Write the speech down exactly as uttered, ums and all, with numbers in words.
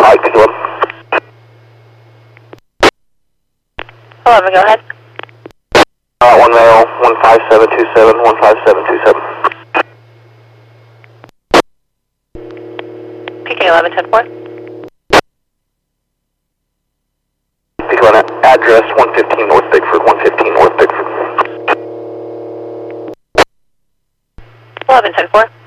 Mike, P K eleven. eleven, go ahead. Uh, one male, one five seven two seven, one five seven two seven. P K eleven, ten four. P K eleven, address one fifteen North Bigford, one fifteen North Bigford. eleven, ten four.